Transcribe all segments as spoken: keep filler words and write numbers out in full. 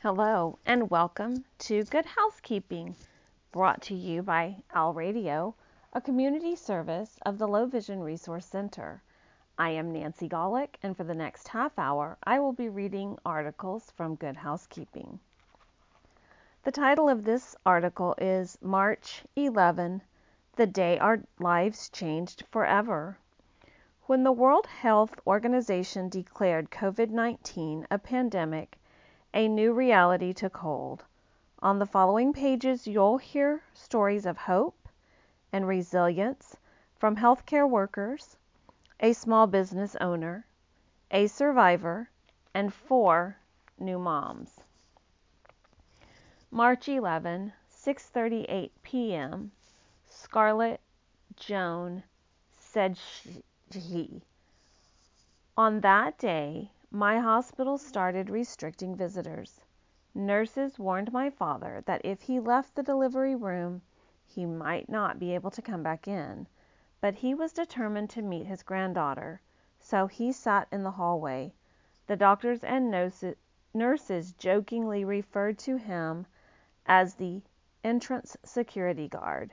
Hello and welcome to Good Housekeeping, brought to you by Al Radio, a community service of the Low Vision Resource Center. I am Nancy Golick, and for the next half hour, I will be reading articles from Good Housekeeping. The title of this article is March eleventh, the day our lives changed forever. When the World Health Organization declared COVID nineteen a pandemic, a new reality took hold. On the following pages, you'll hear stories of hope and resilience from healthcare workers, a small business owner, a survivor, and four new moms. March eleventh, six thirty-eight p.m. Scarlett Joan said she. On that day, my hospital started restricting visitors. Nurses warned my father that if he left the delivery room, he might not be able to come back in, but he was determined to meet his granddaughter, so he sat in the hallway. The doctors and nurses, nurses jokingly referred to him as the entrance security guard.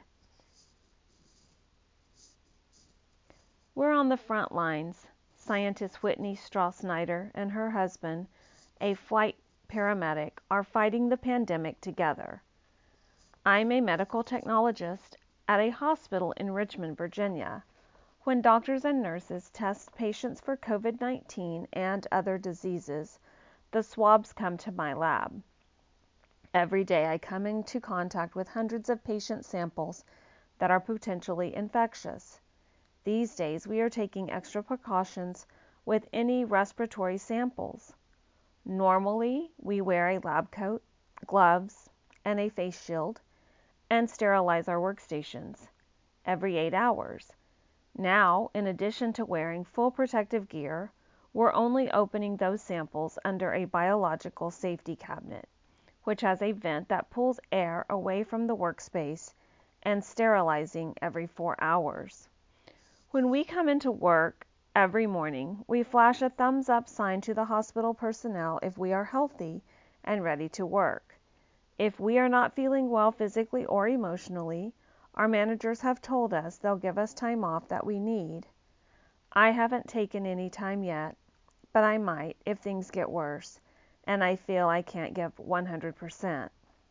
We're on the front lines. Scientist Whitney Strauss-Snyder and her husband, a flight paramedic, are fighting the pandemic together. I'm a medical technologist at a hospital in Richmond, Virginia. When doctors and nurses test patients for COVID nineteen and other diseases, the swabs come to my lab. Every day I come into contact with hundreds of patient samples that are potentially infectious. These days, we are taking extra precautions with any respiratory samples. Normally, we wear a lab coat, gloves, and a face shield, and sterilize our workstations every eight hours. Now, in addition to wearing full protective gear, we're only opening those samples under a biological safety cabinet, which has a vent that pulls air away from the workspace, and sterilizing every four hours. When we come into work every morning, we flash a thumbs up sign to the hospital personnel if we are healthy and ready to work. If we are not feeling well physically or emotionally, our managers have told us they'll give us time off that we need. I haven't taken any time yet, but I might if things get worse and I feel I can't give one hundred percent.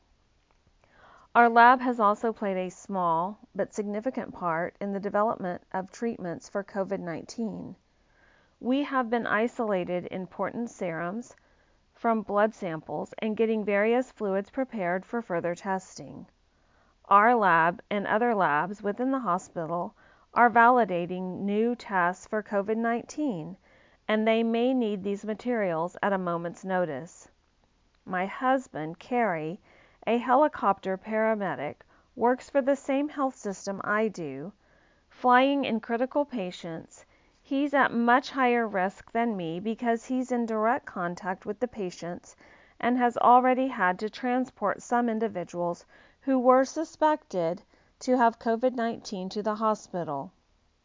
Our lab has also played a small but significant part in the development of treatments for COVID nineteen. We have been isolated important serums from blood samples and getting various fluids prepared for further testing. Our lab and other labs within the hospital are validating new tests for COVID nineteen, and they may need these materials at a moment's notice. My husband, Kerry, a helicopter paramedic, works for the same health system I do. Flying in critical patients, he's at much higher risk than me because he's in direct contact with the patients and has already had to transport some individuals who were suspected to have COVID nineteen to the hospital.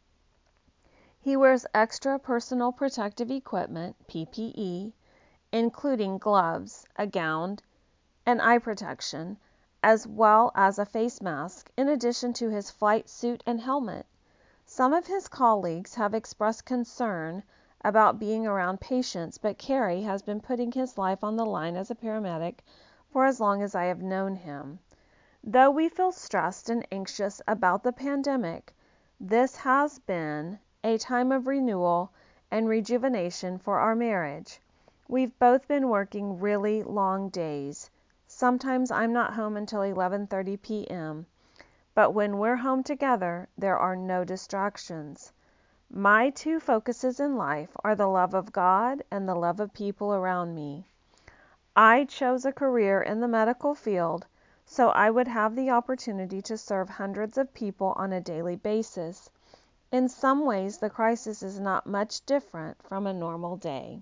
He wears extra personal protective equipment, P P E, including gloves, a gown, and eye protection, as well as a face mask, in addition to his flight suit and helmet. Some of his colleagues have expressed concern about being around patients, but Kerry has been putting his life on the line as a paramedic for as long as I have known him. Though we feel stressed and anxious about the pandemic, this has been a time of renewal and rejuvenation for our marriage. We've both been working really long days. Sometimes I'm not home until eleven thirty p.m., but when we're home together, there are no distractions. My two focuses in life are the love of God and the love of people around me. I chose a career in the medical field so I would have the opportunity to serve hundreds of people on a daily basis. In some ways, the crisis is not much different from a normal day.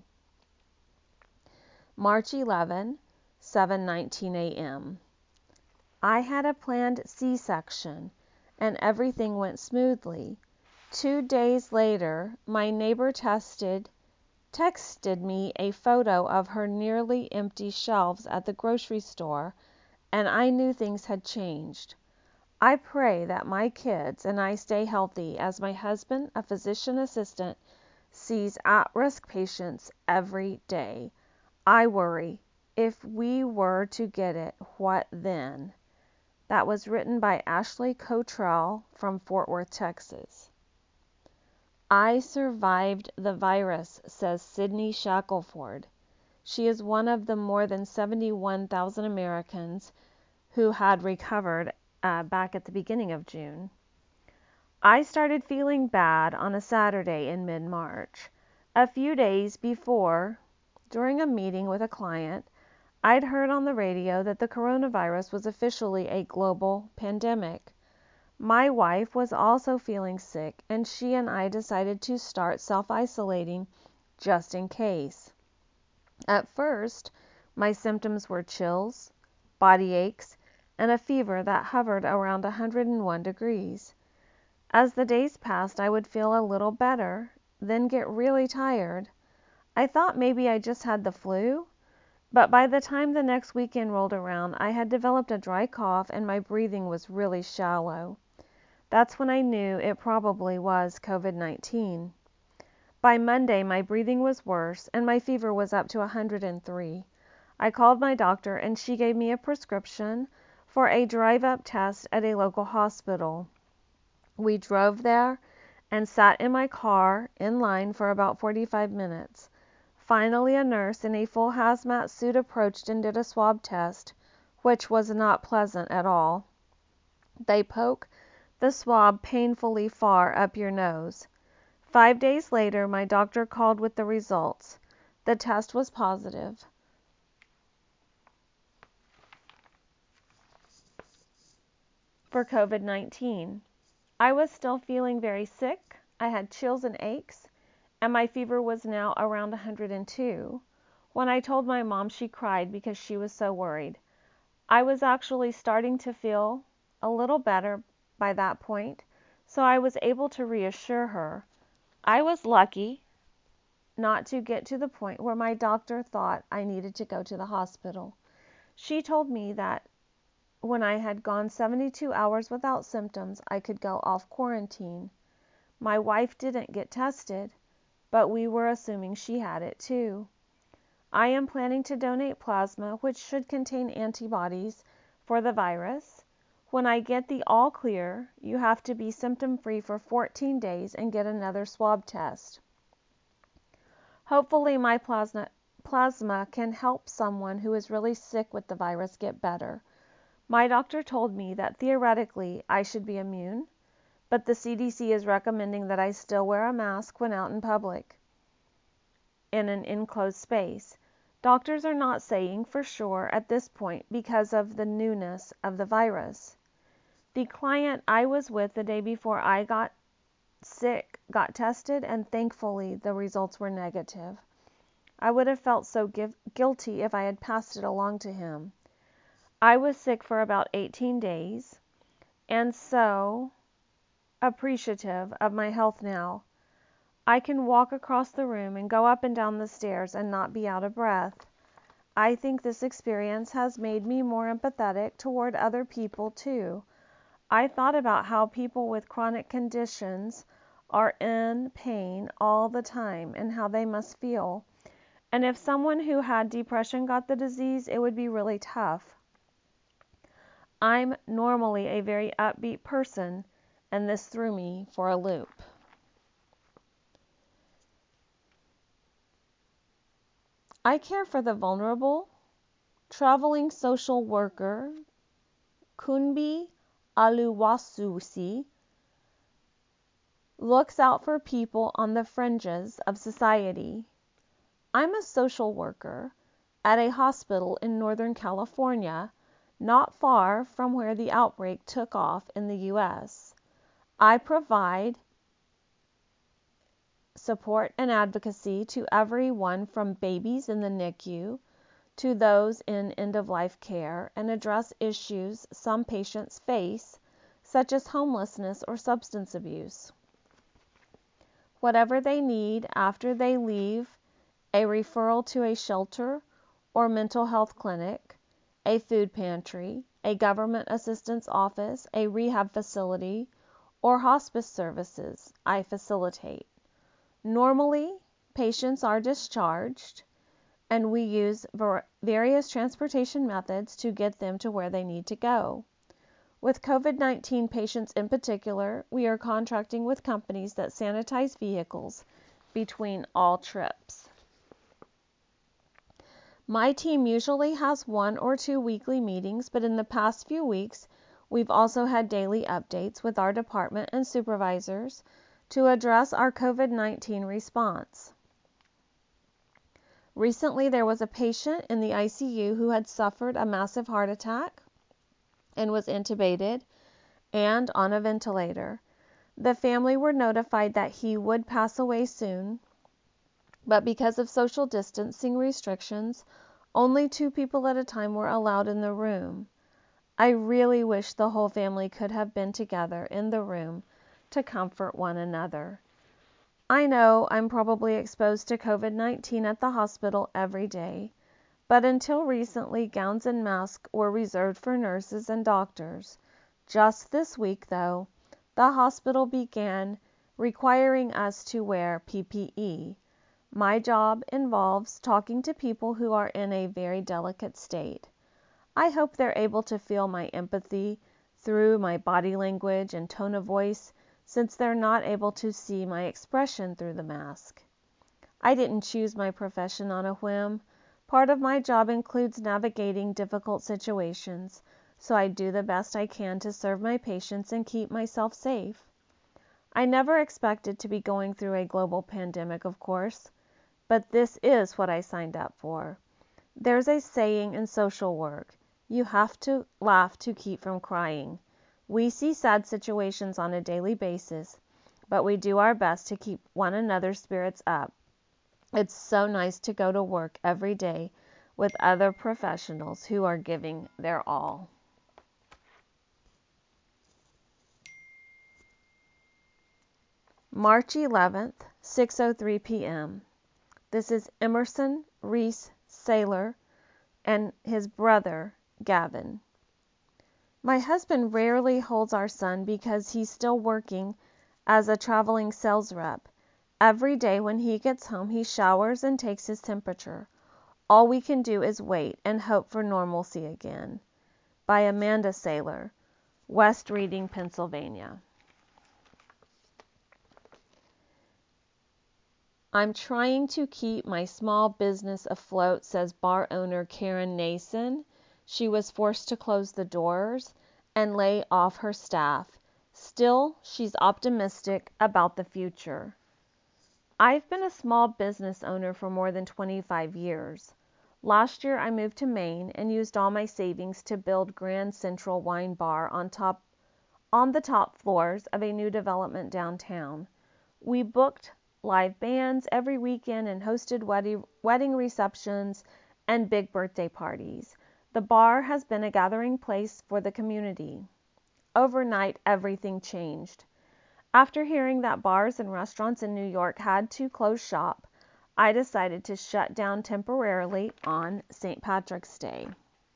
March eleventh, seven nineteen a.m. I had a planned C-section, and everything went smoothly. Two days later, my neighbor tested texted me a photo of her nearly empty shelves at the grocery store, and I knew things had changed. I pray that my kids and I stay healthy as my husband, a physician assistant, sees at-risk patients every day. I worry, if we were to get it, what then? That was written by Ashley Cottrell from Fort Worth, Texas. I survived the virus, says Sydney Shackelford. She is one of the more than seventy-one thousand Americans who had recovered uh, back at the beginning of June. I started feeling bad on a Saturday in mid-March. A few days before, during a meeting with a client, I'd heard on the radio that the coronavirus was officially a global pandemic. My wife was also feeling sick, and she and I decided to start self-isolating just in case. At first, my symptoms were chills, body aches, and a fever that hovered around one hundred one degrees. As the days passed, I would feel a little better, then get really tired. I thought maybe I just had the flu, but by the time the next weekend rolled around, I had developed a dry cough and my breathing was really shallow. That's when I knew it probably was COVID nineteen. By Monday, my breathing was worse and my fever was up to one hundred three. I called my doctor and she gave me a prescription for a drive-up test at a local hospital. We drove there and sat in my car in line for about forty-five minutes. Finally, a nurse in a full hazmat suit approached and did a swab test, which was not pleasant at all. They poke the swab painfully far up your nose. Five days later, my doctor called with the results. The test was positive for COVID nineteen. I was still feeling very sick. I had chills and aches, and my fever was now around one hundred two. When I told my mom, she cried because she was so worried. I was actually starting to feel a little better by that point, so I was able to reassure her. I was lucky not to get to the point where my doctor thought I needed to go to the hospital. She told me that when I had gone seventy-two hours without symptoms, I could go off quarantine. My wife didn't get tested, but we were assuming she had it too. I am planning to donate plasma, which should contain antibodies for the virus. When I get the all clear, you have to be symptom-free for fourteen days and get another swab test. Hopefully my plasma, plasma can help someone who is really sick with the virus get better. My doctor told me that theoretically I should be immune, but the C D C is recommending that I still wear a mask when out in public in an enclosed space. Doctors are not saying for sure at this point because of the newness of the virus. The client I was with the day before I got sick got tested, and thankfully the results were negative. I would have felt so give- guilty if I had passed it along to him. I was sick for about eighteen days, and so appreciative of my health now. I can walk across the room and go up and down the stairs and not be out of breath. I think this experience has made me more empathetic toward other people too. I thought about how people with chronic conditions are in pain all the time and how they must feel. And if someone who had depression got the disease, it would be really tough. I'm normally a very upbeat person, and this threw me for a loop. I care for the vulnerable. Traveling social worker Kunbi Aluwasusi looks out for people on the fringes of society. I'm a social worker at a hospital in Northern California, not far from where the outbreak took off in the U S. I provide support and advocacy to everyone from babies in the N I C U to those in end-of-life care and address issues some patients face, such as homelessness or substance abuse. Whatever they need after they leave a referral to a shelter or mental health clinic, a food pantry, a government assistance office, a rehab facility, or hospice services I facilitate. Normally, patients are discharged, and we use various transportation methods to get them to where they need to go. With COVID nineteen patients in particular, we are contracting with companies that sanitize vehicles between all trips. My team usually has one or two weekly meetings, but in the past few weeks, we've also had daily updates with our department and supervisors to address our COVID nineteen response. Recently, there was a patient in the I C U who had suffered a massive heart attack and was intubated and on a ventilator. The family were notified that he would pass away soon, but because of social distancing restrictions, only two people at a time were allowed in the room. I really wish the whole family could have been together in the room to comfort one another. I know I'm probably exposed to COVID nineteen at the hospital every day, but until recently, gowns and masks were reserved for nurses and doctors. Just this week, though, the hospital began requiring us to wear P P E. My job involves talking to people who are in a very delicate state. I hope they're able to feel my empathy through my body language and tone of voice, since they're not able to see my expression through the mask. I didn't choose my profession on a whim. Part of my job includes navigating difficult situations, so I do the best I can to serve my patients and keep myself safe. I never expected to be going through a global pandemic, of course, but this is what I signed up for. There's a saying in social work, you have to laugh to keep from crying. We see sad situations on a daily basis, but we do our best to keep one another's spirits up. It's so nice to go to work every day with other professionals who are giving their all. March eleventh, six oh three p.m. This is Emerson Reese Saylor and his brother, Gavin. My husband rarely holds our son because he's still working as a traveling sales rep. Every day when he gets home, he showers and takes his temperature. All we can do is wait and hope for normalcy again. By Amanda Saylor, West Reading, Pennsylvania. I'm trying to keep my small business afloat, says bar owner Karen Nason. She was forced to close the doors and lay off her staff. Still, she's optimistic about the future. I've been a small business owner for more than twenty-five years. Last year, I moved to Maine and used all my savings to build Grand Central Wine Bar on top, on the top floors of a new development downtown. We booked live bands every weekend and hosted wedding, wedding receptions and big birthday parties. The bar has been a gathering place for the community. Overnight, everything changed. After hearing that bars and restaurants in New York had to close shop, I decided to shut down temporarily on Saint Patrick's Day.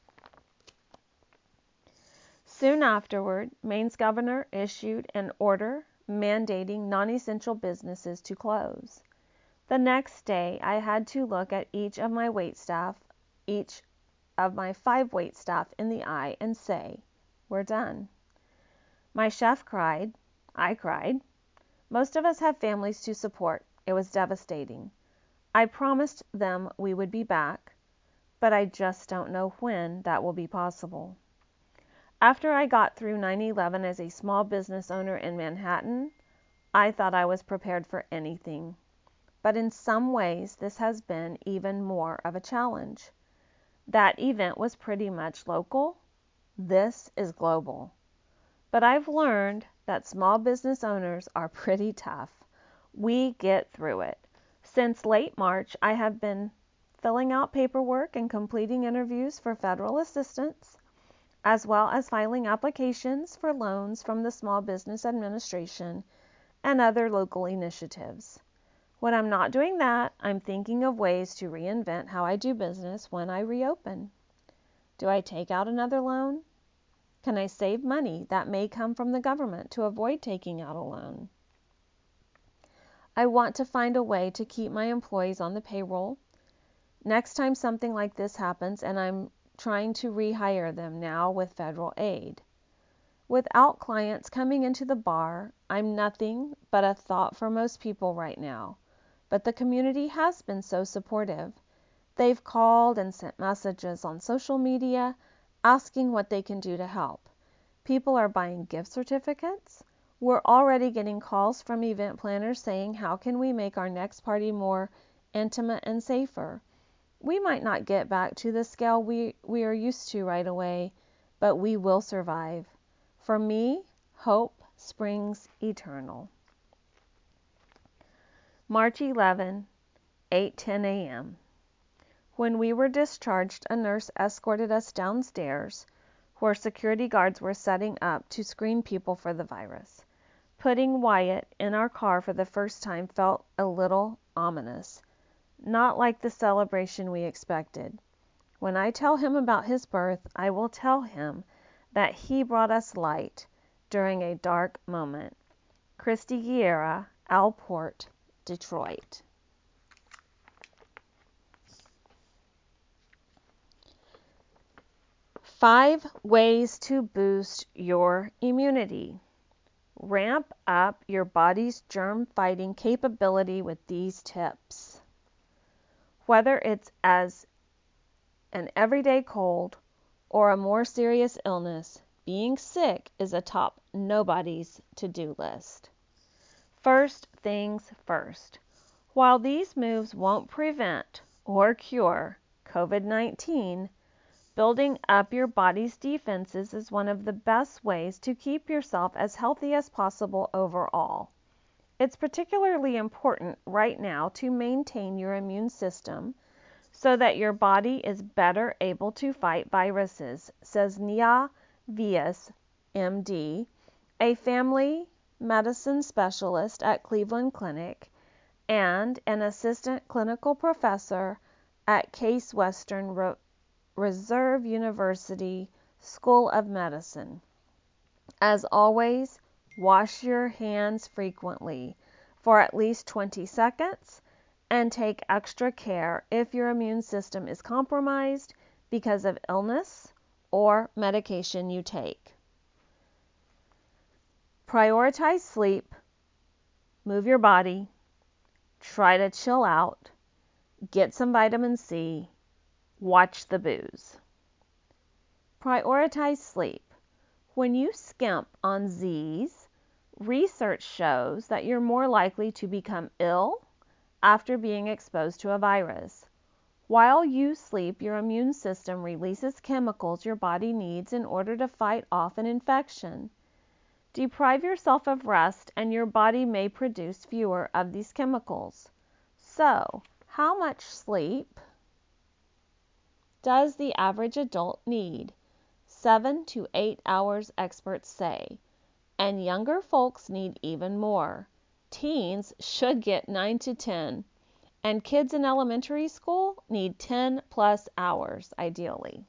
Soon afterward, Maine's governor issued an order mandating non-essential businesses to close. The next day, I had to look at each of my waitstaff, each of my five waitstaff in the eye and say, "We're done." My chef cried. I cried. Most of us have families to support. It was devastating. I promised them we would be back, but I just don't know when that will be possible. After I got through nine eleven as a small business owner in Manhattan, I thought I was prepared for anything. But in some ways, this has been even more of a challenge. That event was pretty much local. This is global. But I've learned that small business owners are pretty tough. We get through it. Since late March, I have been filling out paperwork and completing interviews for federal assistance, as well as filing applications for loans from the Small Business Administration and other local initiatives. When I'm not doing that, I'm thinking of ways to reinvent how I do business when I reopen. Do I take out another loan? Can I save money that may come from the government to avoid taking out a loan? I want to find a way to keep my employees on the payroll. Next time something like this happens and I'm trying to rehire them now with federal aid. Without clients coming into the bar, I'm nothing but a thought for most people right now. But the community has been so supportive. They've called and sent messages on social media asking what they can do to help. People are buying gift certificates. We're already getting calls from event planners saying, how can we make our next party more intimate and safer? We might not get back to the scale we, we are used to right away, but we will survive. For me, hope springs eternal. March eleventh, eight ten a.m. When we were discharged, a nurse escorted us downstairs where security guards were setting up to screen people for the virus. Putting Wyatt in our car for the first time felt a little ominous, not like the celebration we expected. When I tell him about his birth, I will tell him that he brought us light during a dark moment. Christy Guerra, Alport, Detroit. Five ways to boost your immunity. Ramp up your body's germ-fighting capability with these tips. Whether it's as an everyday cold or a more serious illness, being sick is atop nobody's to-do list. First things first. While these moves won't prevent or cure COVID nineteen, building up your body's defenses is one of the best ways to keep yourself as healthy as possible overall. It's particularly important right now to maintain your immune system so that your body is better able to fight viruses, says Nia Vias, M D, a family medicine specialist at Cleveland Clinic and an assistant clinical professor at Case Western Re- Reserve University School of Medicine. As always, wash your hands frequently for at least twenty seconds and take extra care if your immune system is compromised because of illness or medication you take. Prioritize sleep, move your body, try to chill out, get some vitamin C, watch the booze. Prioritize sleep. When you skimp on Z's, research shows that you're more likely to become ill after being exposed to a virus. While you sleep, your immune system releases chemicals your body needs in order to fight off an infection. Deprive yourself of rest and your body may produce fewer of these chemicals. So, how much sleep does the average adult need? Seven to eight hours, experts say. And younger folks need even more. Teens should get nine to ten. And kids in elementary school need ten plus hours, ideally.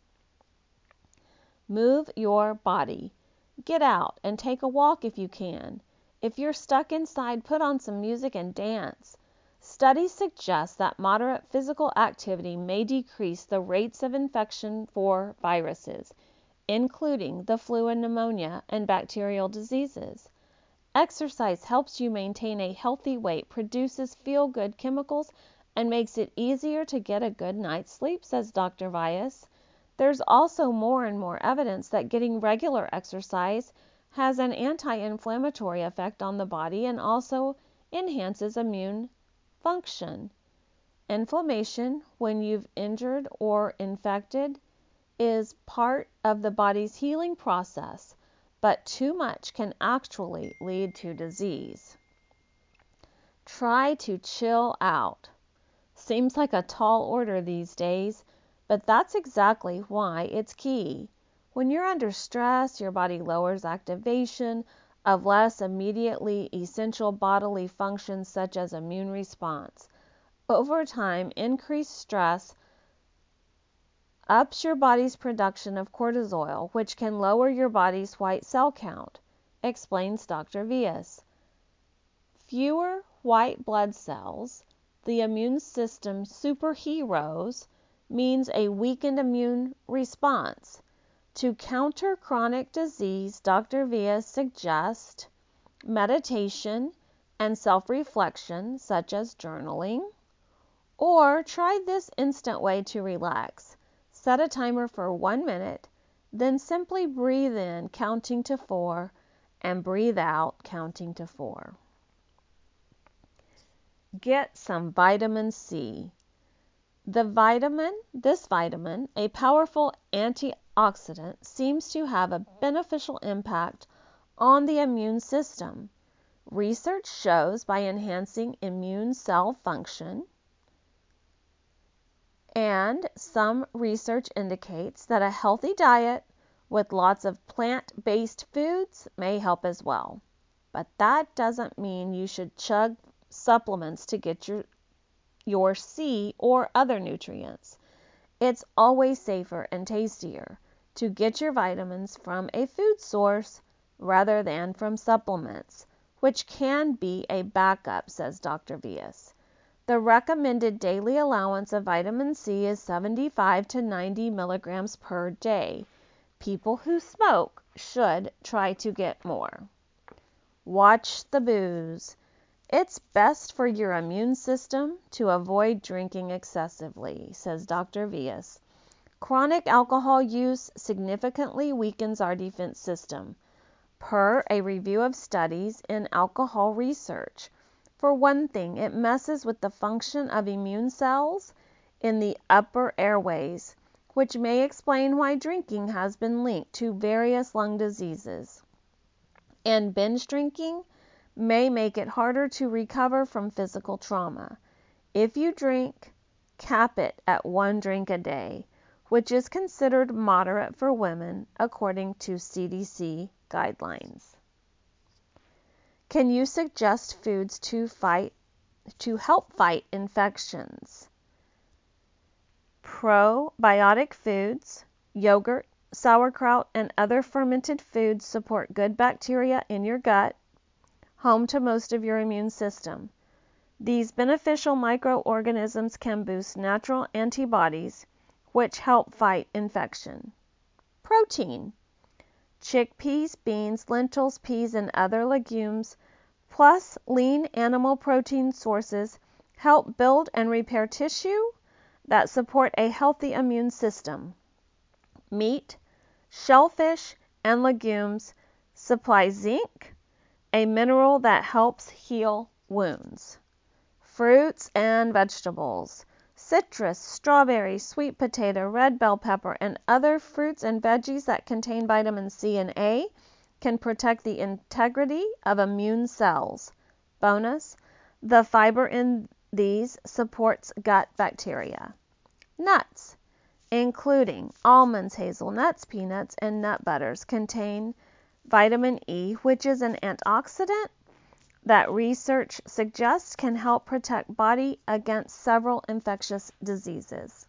Move your body. Get out and take a walk if you can. If you're stuck inside, put on some music and dance. Studies suggest that moderate physical activity may decrease the rates of infection for viruses, including the flu and pneumonia and bacterial diseases. Exercise helps you maintain a healthy weight, produces feel-good chemicals, and makes it easier to get a good night's sleep, says Doctor Vias. There's also more and more evidence that getting regular exercise has an anti-inflammatory effect on the body and also enhances immune function. Inflammation, when you've injured or infected, is part of the body's healing process, but too much can actually lead to disease. Try to chill out. Seems like a tall order these days, but that's exactly why it's key. When you're under stress, your body lowers activation of less immediately essential bodily functions such as immune response. Over time, increased stress ups your body's production of cortisol, which can lower your body's white cell count, explains Doctor Vias. Fewer white blood cells, the immune system superheroes, means a weakened immune response. To counter chronic disease, Doctor Vias suggests meditation and self-reflection, such as journaling, or try this instant way to relax. Set a timer for one minute, then simply breathe in, counting to four, and breathe out, counting to four. Get some vitamin C. The vitamin, this vitamin, a powerful antioxidant, seems to have a beneficial impact on the immune system. Research shows by enhancing immune cell function, and some research indicates that a healthy diet with lots of plant-based foods may help as well. But that doesn't mean you should chug supplements to get your, your C or other nutrients. It's always safer and tastier to get your vitamins from a food source rather than from supplements, which can be a backup, says Doctor Vias. The recommended daily allowance of vitamin C is seventy-five to ninety milligrams per day. People who smoke should try to get more. Watch the booze. It's best for your immune system to avoid drinking excessively, says Doctor Vias. Chronic alcohol use significantly weakens our defense system, per a review of studies in alcohol research. For one thing, it messes with the function of immune cells in the upper airways, which may explain why drinking has been linked to various lung diseases. And binge drinking may make it harder to recover from physical trauma. If you drink, cap it at one drink a day, which is considered moderate for women according to C D C guidelines. Can you suggest foods to fight to help fight infections? Probiotic foods, yogurt, sauerkraut, and other fermented foods support good bacteria in your gut, home to most of your immune system. These beneficial microorganisms can boost natural antibodies, which help fight infection. Protein. Chickpeas, beans, lentils, peas, and other legumes, plus lean animal protein sources help build and repair tissue that support a healthy immune system. Meat, shellfish, and legumes supply zinc, a mineral that helps heal wounds. Fruits and vegetables. Citrus, strawberry, sweet potato, red bell pepper, and other fruits and veggies that contain vitamin C and A can protect the integrity of immune cells. Bonus, the fiber in these supports gut bacteria. Nuts, including almonds, hazelnuts, peanuts, and nut butters, contain vitamin E, which is an antioxidant that research suggests can help protect body against several infectious diseases.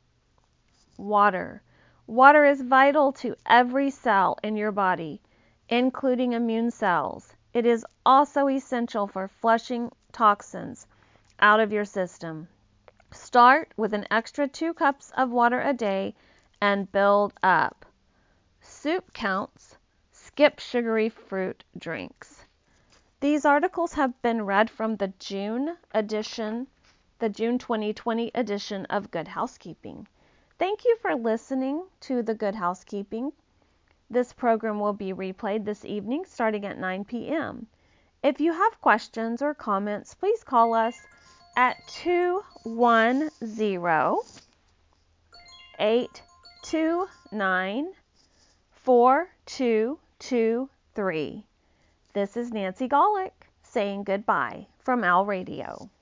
Water. Water is vital to every cell in your body, including immune cells. It is also essential for flushing toxins out of your system. Start with an extra two cups of water a day and build up. Soup counts. Skip sugary fruit drinks. These articles have been read from the June edition, the June twenty twenty edition of Good Housekeeping. Thank you for listening to the Good Housekeeping. This program will be replayed this evening starting at nine p.m. If you have questions or comments, please call us at two one zero, eight two nine, four two two three. This is Nancy Golick saying goodbye from Owl Radio.